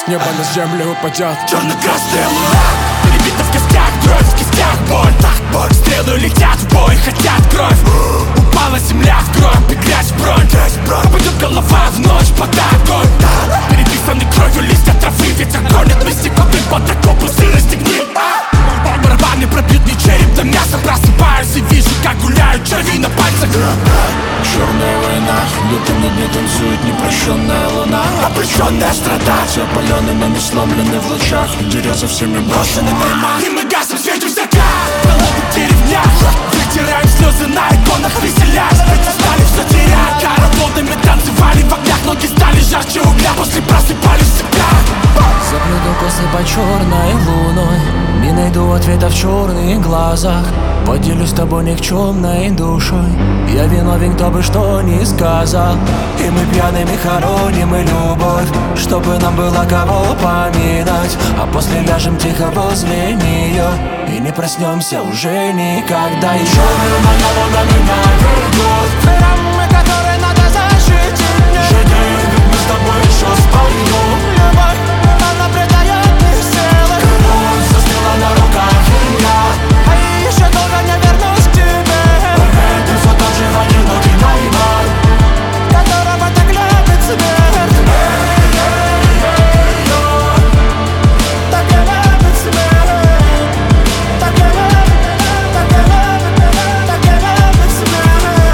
небо на землю упадет. Черно-красная луна, перебита в костях кровь, в кистях боль, боль. Стрелы летят в бой, хотят кровь. Упала земля в гроб и грязь в бронь. Пойдет голова в ночь под огонь. Переписаны кровью листья травы, ветер гонит вместе коты под окопу, сырости гниль. Барабаны пробьют мне череп до мяса. Просыпаюсь и вижу, как гуляют черви на пальцах. Черная война, где-то над ней танцует непрощенная луна. Обреченная страдать, все опалены, но сломлены в лучах. Деревья всеми брошены на имах. И мы гасим, светим закат. Голоды в деревнях, вытираем слезы на иконах, веселясь. Эти стали все терять. Хороводами танцевали в огнях, ноги стали жарче угля. После просыпались всегда. Заплету косы под черной луной, не найду ответа в черных глазах. Поделюсь с тобой никчемной душой, я виновен, кто бы что ни сказал. И мы пьяными хороним и любовь, чтобы нам было кого поминать. А после ляжем тихо возле нее и не проснемся уже никогда. И черная луна меня ведет в рамы, которые надо защитить. Жалею, ведь мы с тобой еще споем. Любовь, она предает мне силы. Кровь застыла на руках я, а я еще долго не вернусь к тебе. это все тот же одинокий найман, которого так любит смерть. Так и любит смерть. Так и любит, так и любит, так и любит смерть.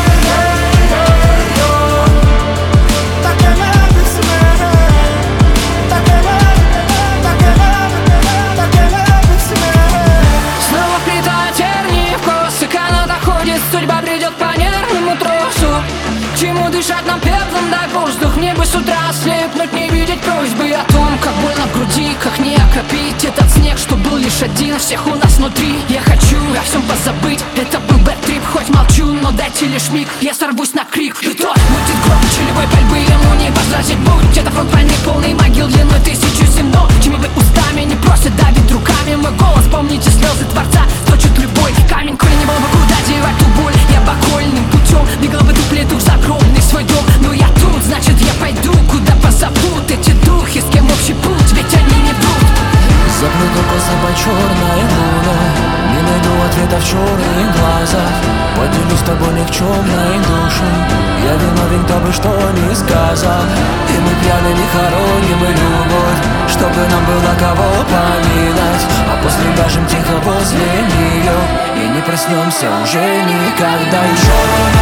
Так и любит смерть. Так и любит, так и любит, так и любит смерть. Снова вплетают тернии в косы, канат ходит, судьба бредет по нервному тросу. Чему дышать нам пеплом, дай воздух. Мне бы с утра слепнуть, не видеть просьбы о том, как больно в груди, как не окропить этот снег, что был лишь один, всех у нас внутри. Я хочу о всем позабыть, это был бэд-трип. Хоть молчу, но дайте лишь миг, я сорвусь на крик. И тот будет громче любой пальбы, ему не возразить будь. Это фронт войны, полный могил длиной 1000 земной. Чьими бы устами не просят давить руками мой голос. Помните слезы Творца, точит любой камень. Коли не было бы куда девать ту боль, я бы окольным путем бегал бы ту плиту в загробный свой дом. Но я тут, значит я пойду, куда позовут эти духи, с кем общий путь, ведь они не врут. Заплету косы под черной луной, не найду ответа в черных глазах. Поделюсь с тобой никчемной душой, я виновен, кто бы что ни сказал. И мы пьяными хороним и любовь, чтобы нам было кого поминать. А после ляжем тихо возле нее и не проснемся уже никогда. Еще